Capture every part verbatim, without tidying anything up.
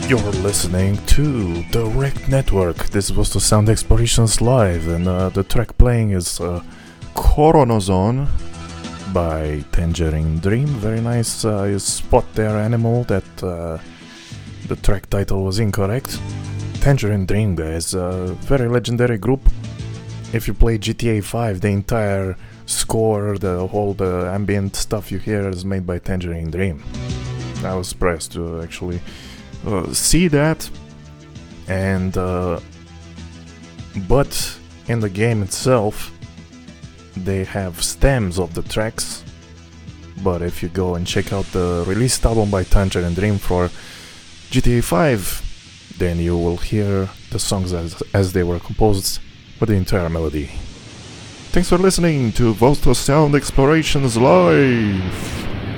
You're listening to the Rec Network. This was the Sound Explorations Live, and uh, the track playing is uh, Coronozone by Tangerine Dream. Very nice. Uh, you spot there, Animal, that uh, the track title was incorrect. Tangerine Dream, guys, a very legendary group. If you play G T A five, the entire score, the whole the ambient stuff you hear is made by Tangerine Dream. I was surprised to actually uh, see that. And uh, but in the game itself, they have stems of the tracks. But if you go and check out the released album by Tangerine Dream for G T A five, then you will hear the songs as, as they were composed with the entire melody. Thanks for listening to Vosto Sound Explorations Live!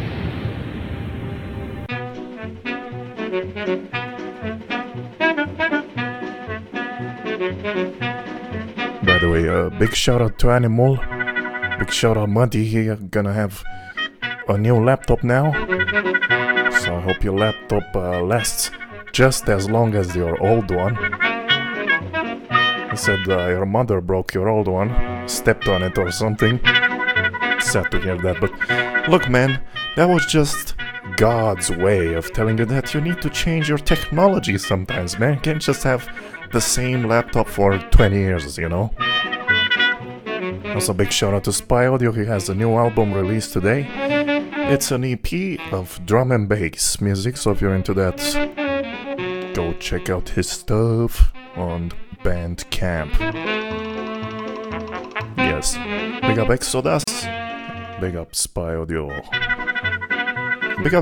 By the way, a uh, big shout out to Animal, big shout out Muddy. He's gonna have a new laptop now, so I hope your laptop uh, lasts just as long as your old one. He said uh, your mother broke your old one, stepped on it or something. Sad to hear that, but look, man, that was just God's way of telling you that you need to change your technology sometimes, man. You can't just have the same laptop for twenty years, you know? Also, big shout out to Spy Audio. He has a new album released today. It's an E P of drum and bass music, so if you're into that, go check out his stuff on Bandcamp. Yes, big up Exodus, big up Spy Audio.